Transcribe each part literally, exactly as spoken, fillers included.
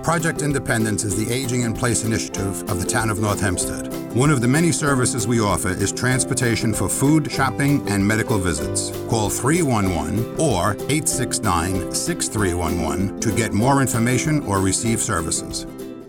Project Independence is the Aging in Place initiative of the town of North Hempstead. One of the many services we offer is transportation for food, shopping, and medical visits. Call three one one or eight six nine, six three one one to get more information or receive services.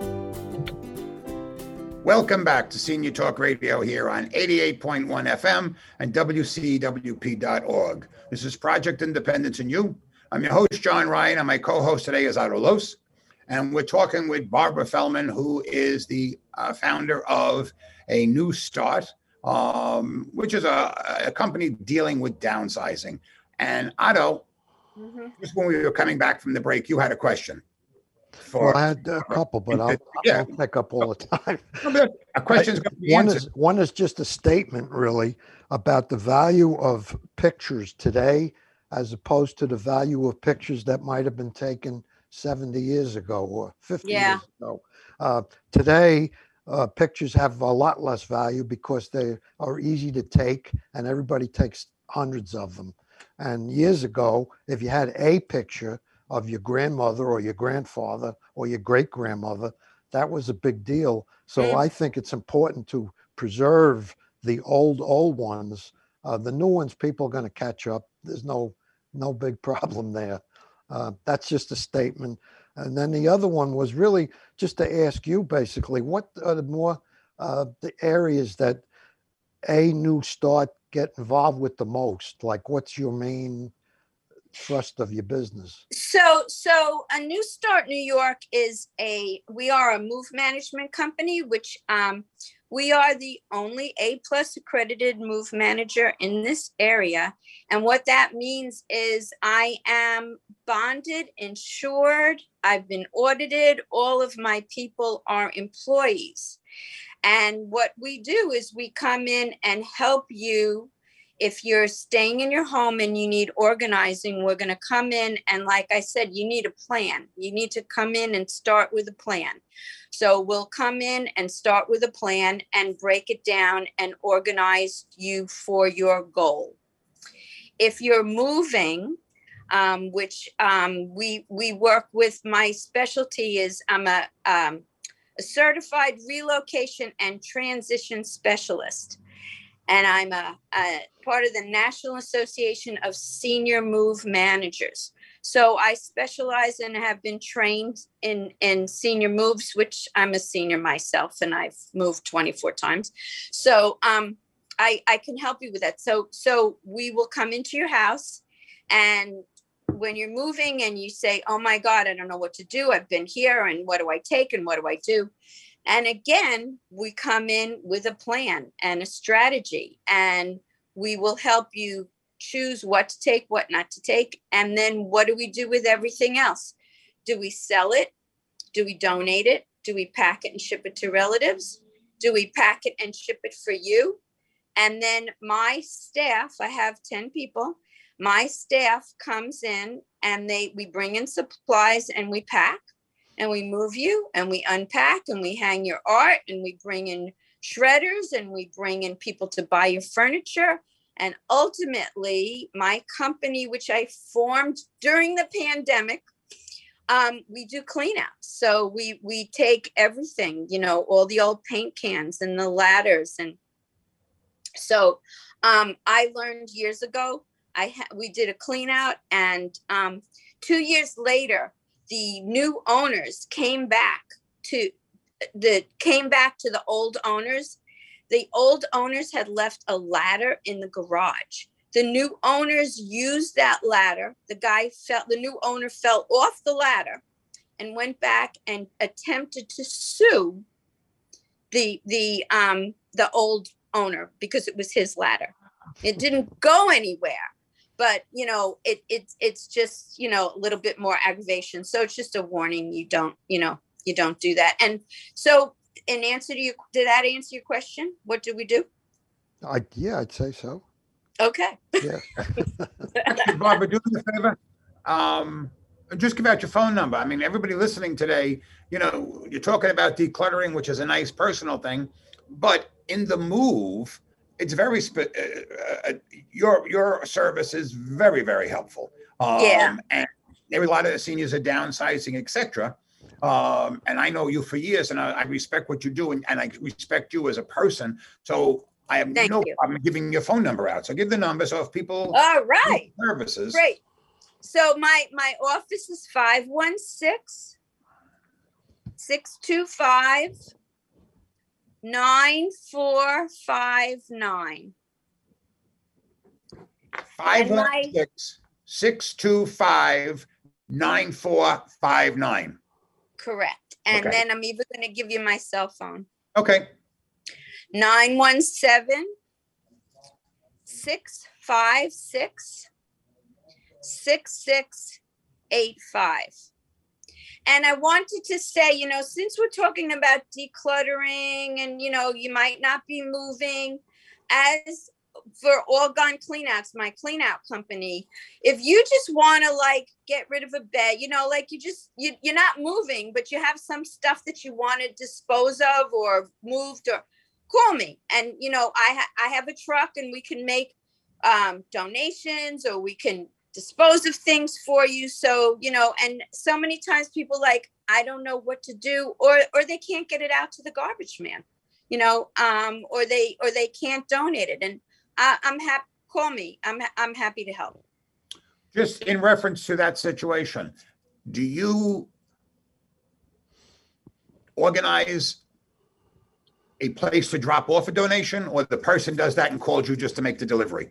Welcome back to Senior Talk Radio here on eighty-eight point one F M and W C W P dot org. This is Project Independence and You. I'm your host, John Ryan, and my co-host today is Otto Los. And we're talking with Barbara Feldman, who is the uh, founder of A New Start, um, which is a, a company dealing with downsizing. And Otto, mm-hmm. just when we were coming back from the break, you had a question. For, well, I had a couple, but I'll, yeah. I'll pick up all the time. A question's going to be one answered. is one is just a statement, really, about the value of pictures today, as opposed to the value of pictures that might have been taken seventy years ago or fifty yeah. years ago. Uh, today, uh, pictures have a lot less value because they are easy to take, and everybody takes hundreds of them. And years ago, if you had a picture of your grandmother or your grandfather or your great-grandmother, that was a big deal. So mm. I think it's important to preserve the old, old ones. Uh, the new ones, people are going to catch up. There's no, no big problem there. Uh, that's just a statement. And then the other one was really just to ask you, basically, what are the more uh, the areas that A New Start get involved with the most? Like, what's your main thrust of your business? So, so A New Start New York is a, we are a move management company, which um, we are the only A plus accredited move manager in this area. And what that means is I am bonded, insured, I've been audited, all of my people are employees. And what we do is we come in and help you. If you're staying in your home and you need organizing, we're going to come in. And like I said, you need a plan. You need to come in and start with a plan. So we'll come in and start with a plan and break it down and organize you for your goal. If you're moving, um, which um, we we work with, my specialty is I'm a, um, a certified relocation and transition specialist. And I'm a, a part of the National Association of Senior Move Managers. So I specialize and have been trained in, in senior moves, which I'm a senior myself, and I've moved twenty-four times. So um, I, I can help you with that. So, so we will come into your house, and when you're moving and you say, oh my God, I don't know what to do. I've been here, and what do I take and what do I do? And again, we come in with a plan and a strategy, and we will help you choose what to take, what not to take. And then what do we do with everything else? Do we sell it? Do we donate it? Do we pack it and ship it to relatives? Do we pack it and ship it for you? And then my staff, I have ten people. My staff comes in and they we bring in supplies and we pack. And we move you and we unpack and we hang your art and we bring in shredders and we bring in people to buy your furniture. And ultimately, my company, which I formed during the pandemic, um, we do clean out. So we we take everything, you know, all the old paint cans and the ladders. And so um, I learned years ago, I ha- we did a clean out, and um, two years later, the new owners came back to the came back to the old owners. The old owners had left a ladder in the garage. The new owners used that ladder. The guy fell, the new owner fell off the ladder and went back and attempted to sue the the um the old owner because it was his ladder. It didn't go anywhere. But, you know, it, it, it's just, you know, a little bit more aggravation. So it's just a warning. You don't, you know, you don't do that. And so in answer to you, did that answer your question? What do we do? I, yeah, I'd say so. Okay. Yeah. Barbara, do me a favor. Um, just give out your phone number. I mean, everybody listening today, you know, you're talking about decluttering, which is a nice personal thing. But in the move, it's very spe- uh, uh, your your service is very very helpful. Um, yeah. And every lot of the seniors are downsizing, et cetera. Um, and I know you for years, and I, I respect what you do, and, and I respect you as a person. So I have Thank no you. problem giving your phone number out. So give the number. So if people All right. need services, Great. So my, my office is five one six, six two five, nine four five nine. five And one my- six, six two five, nine four five nine. Correct. And Okay. then I'm even going to give you my cell phone. Okay. nine one seven, six five six, six six eight five. And I wanted to say, you know, since we're talking about decluttering and, you know, you might not be moving, as for All Gone Cleanouts, my cleanout company, if you just want to like get rid of a bed, you know, like you just, you, you're not moving, but you have some stuff that you want to dispose of or moved, or call me. And, you know, I, ha- I have a truck and we can make um, donations, or we can dispose of things for you. So, you know, and so many times people like, I don't know what to do, or, or they can't get it out to the garbage man, you know, um, or they, or they can't donate it. And I, I'm happy, call me. I'm, I'm happy to help. Just in reference to that situation, do you organize a place to drop off a donation, or the person does that and calls you just to make the delivery?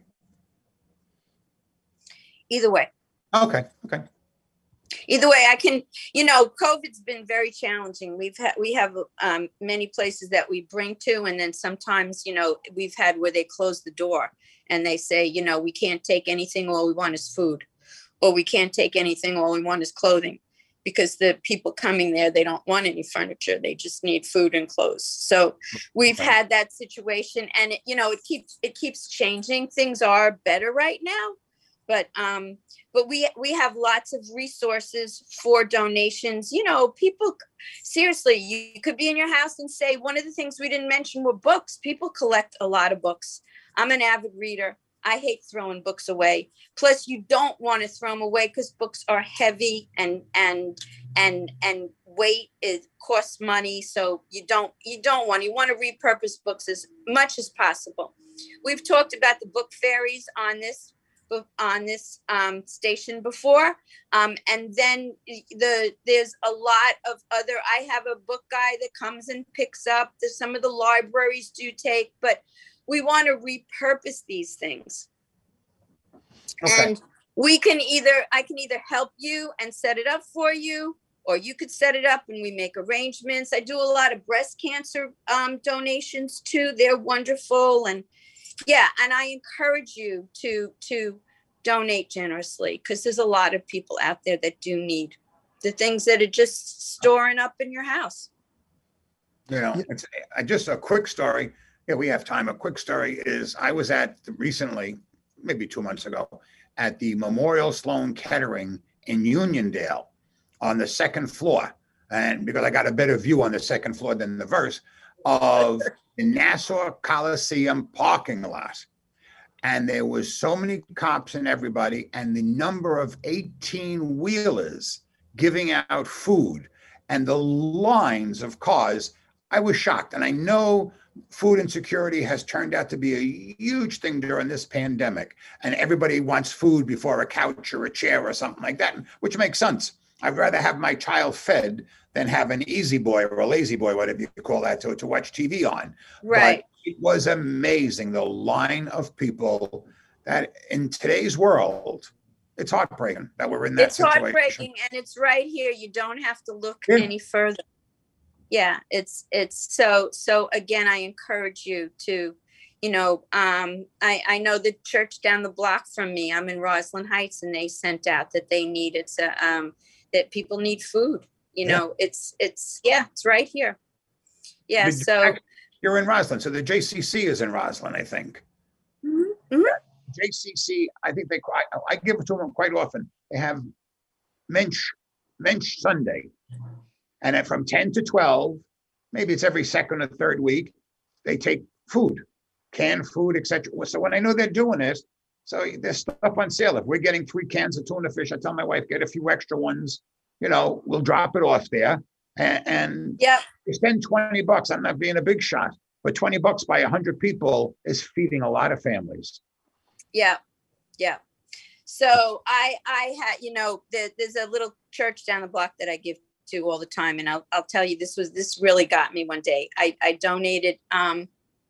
Either way. Okay, okay. Either way, I can, you know, COVID's been very challenging. We've had, we have um, many places that we bring to, and then sometimes, you know, we've had where they close the door and they say, you know, we can't take anything, all we want is food, or we can't take anything, all we want is clothing, because the people coming there, they don't want any furniture. They just need food and clothes. So we've Okay. had that situation, and it, you know, it keeps, it keeps changing. Things are better right now. But um, but we we have lots of resources for donations. You know, people, seriously, you could be in your house and say, one of the things we didn't mention were books. People collect a lot of books. I'm an avid reader. I hate throwing books away. Plus, you don't want to throw them away because books are heavy and and and and weight is costs money. So you don't you don't want you want to repurpose books as much as possible. We've talked about the book fairies on this. on this um, station before. Um, and then the there's a lot of other, I have a book guy that comes and picks up. There's some of the libraries do take, but we want to repurpose these things. Okay. And we can either, I can either help you and set it up for you, or you could set it up and we make arrangements. I do a lot of breast cancer um, donations too. They're wonderful. And yeah, and I encourage you to to donate generously, because there's a lot of people out there that do need the things that are just storing up in your house. You know, it's uh, just a quick story. Yeah, we have time. A quick story is I was at recently, maybe two months ago, at the Memorial Sloan Kettering in Uniondale on the second floor. And because I got a better view on the second floor than the verse of the Nassau Coliseum parking lot. And there was so many cops and everybody, and the number of eighteen wheelers giving out food and the lines of cars, I was shocked. And I know food insecurity has turned out to be a huge thing during this pandemic, and everybody wants food before a couch or a chair or something like that, which makes sense. I'd rather have my child fed than have an easy boy or a lazy boy, whatever you call that, to, to watch T V on. Right. But it was amazing, the line of people that in today's world, it's heartbreaking that we're in that It's situation. heartbreaking, and it's right here. You don't have to look Yeah. any further. Yeah, it's it's so so again, I encourage you to, you know, um, I, I know the church down the block from me, I'm in Roslyn Heights, and they sent out that they needed to um that people need food. You Yeah. know, it's it's yeah, it's right here. Yeah, The- so You're in Roslyn, so the J C C is in Roslyn, I think. Mhm, mhm. J C C, I think they, I, I give it to them quite often. They have Mensch, Mensch Sunday. And then from ten to twelve, maybe it's every second or third week, they take food, canned food, et cetera. So when I know they're doing this, so there's stuff on sale. If we're getting three cans of tuna fish, I tell my wife, get a few extra ones, you know, we'll drop it off there. And, and Yep. you spend twenty bucks. I'm not being a big shot, but twenty bucks by one hundred people is feeding a lot of families. Yeah. Yeah. So I, I had, you know, there, there's a little church down the block that I give to all the time. And I'll, I'll tell you, this was, this really got me one day. I, I donated, um,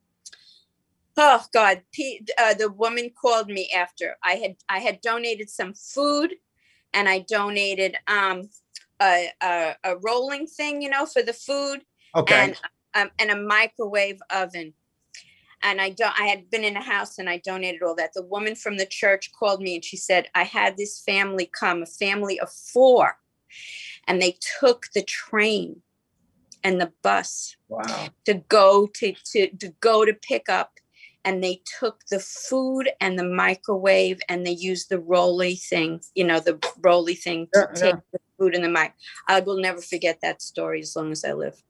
oh God, P, uh, the woman called me after I had, I had donated some food, and I donated, um, a, a, a rolling thing, you know, for the food. Okay. And, um, and a microwave oven. And I don't, I had been in a house and I donated all that. The woman from the church called me and she said, I had this family come, a family of four, and they took the train and the bus Wow. to go to, to, to go to pick up. And they took the food and the microwave and they used the rolly thing, you know, the rolly thing to Yeah, take yeah. the food in the mic. I will never forget that story as long as I live.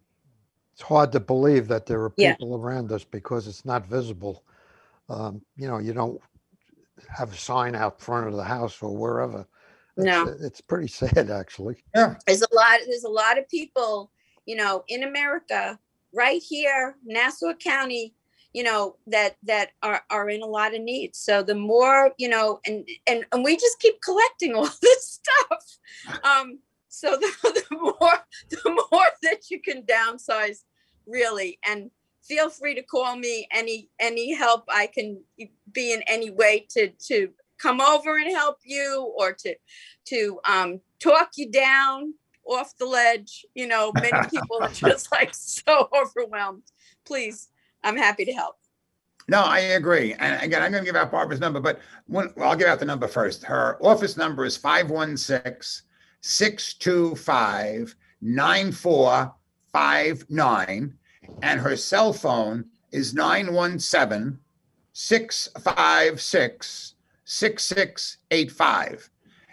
It's hard to believe that there are Yeah. people around us because it's not visible. Um, you know, you don't have a sign out front of the house or wherever. It's, No. it's pretty sad, actually. There's a lot, there's a lot of people, you know, in America, right here, Nassau County, you know, that, that are, are in a lot of need. So the more, you know, and, and, and we just keep collecting all this stuff. Um, so the, the more, the more that you can downsize, really, and feel free to call me any, any help I can be in any way to, to come over and help you, or to, to, um, talk you down off the ledge. You know, many people are just like so overwhelmed. Please. I'm happy to help. No, I agree. And again, I'm going to give out Barbara's number, but when, well, I'll give out the number first. Her office number is five one six, six two five, nine four five nine. And her cell phone is nine one seven, six five six, six six eight five.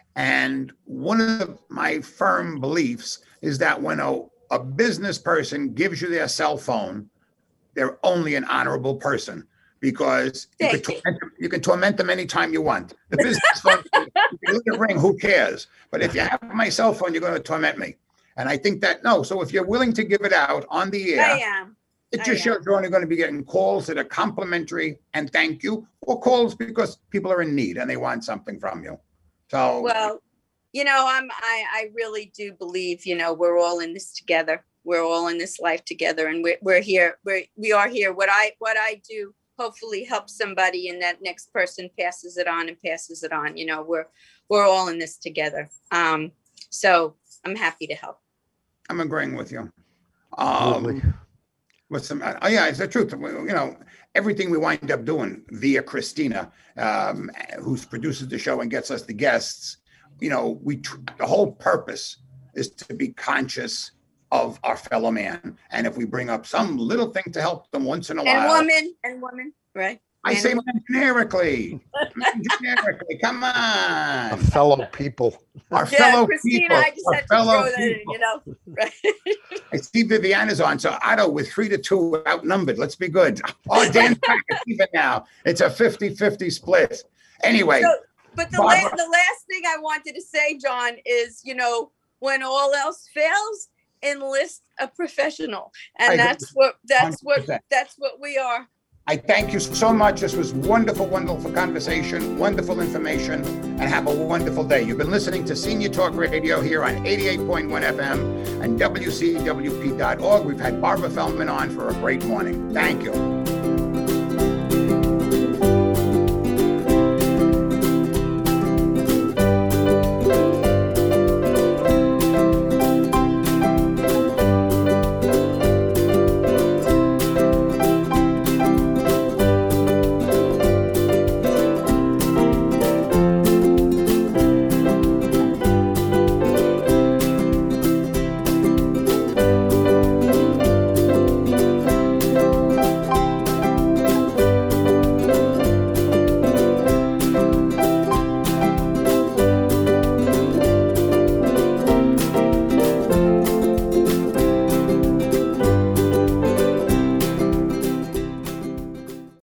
And one of my firm beliefs is that when a, a business person gives you their cell phone, they're only an honorable person, because you can, torment them, you can torment them anytime you want. The business phone, you can let it ring, who cares? But if you have my cell phone, you're going to torment me. And I think that, no, so if you're willing to give it out on the air, I am. it I just am. shows you're only going to be getting calls that are complimentary and thank you, or calls because people are in need and they want something from you. So, Well, you know, I'm, I, I really do believe, you know, we're all in this together. We're all in this life together, and we're, we're here. We're, we are here. What I, what I do hopefully helps somebody, and that next person passes it on and passes it on. You know, we're, we're all in this together. Um, so I'm happy to help. I'm agreeing with you. Absolutely. Um, with some, oh yeah, it's the truth. We- You know, everything we wind up doing via Christina, um, who produces the show and gets us the guests, you know, we, tr- the whole purpose is to be conscious of our fellow man. And if we bring up some little thing to help them once in a And while. woman, and woman, right? I And say woman. man generically. Man generically, come A on. fellow people. Our Yeah, fellow Christina, people. I just our had to fellow throw that in, people. you know, right? I see Viviana's on, so Otto with three to two outnumbered. Let's be good. Oh, Dan's back even now. It's a fifty-fifty split. Anyway, So, but the, Barbara. la- the last thing I wanted to say, John, is, you know, when all else fails, enlist a professional. I And agree that's what, that's one hundred what, percent. that's what we are. I thank you so much. This was wonderful, wonderful conversation, wonderful information, and have a wonderful day. You've been listening to Senior Talk Radio here on eighty-eight point one F M and W C W P dot org. We've had Barbara Feldman on for a great morning. Thank you.